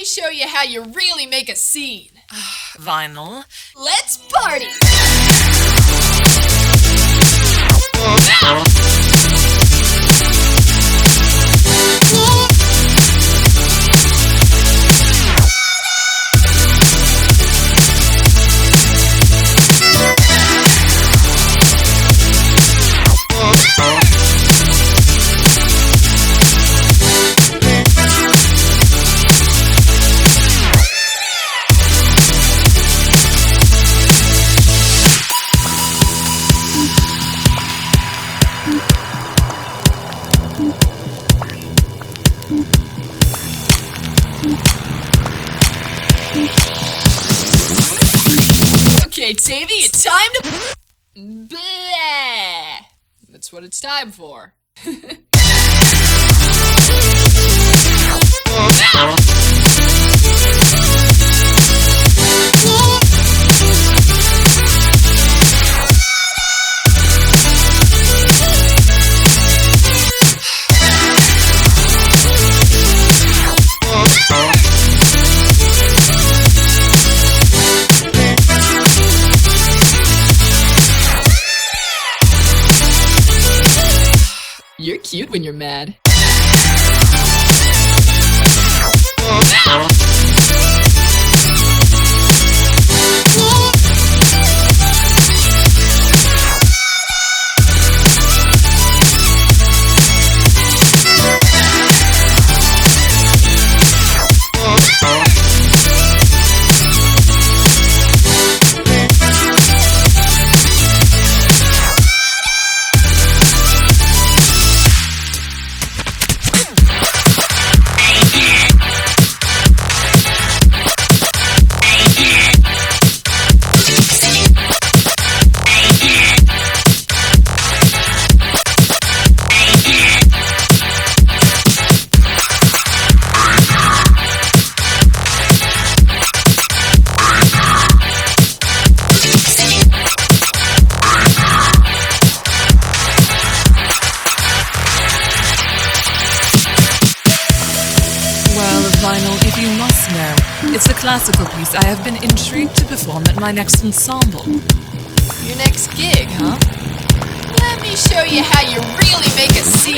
me show you how you really make a scene. Vinyl. Let's party! Okay, Davey, it's time to... Bleh. That's what it's time for. You're cute when you're mad. Vinyl, if you must know, it's a classical piece I have been intrigued to perform at my next ensemble. Your next gig, huh? Let me show you how you really make a scene.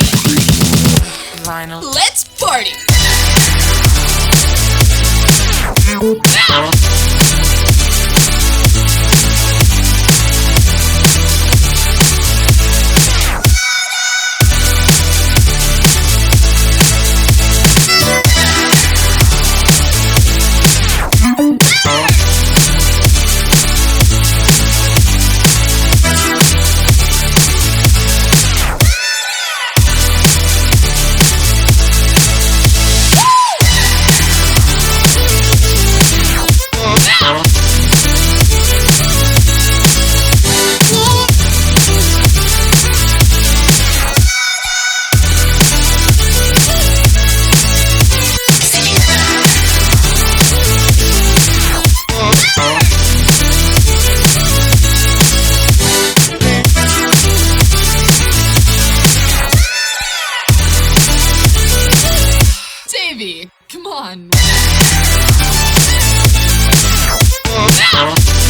Vinyl. Let's party! Davey, come on.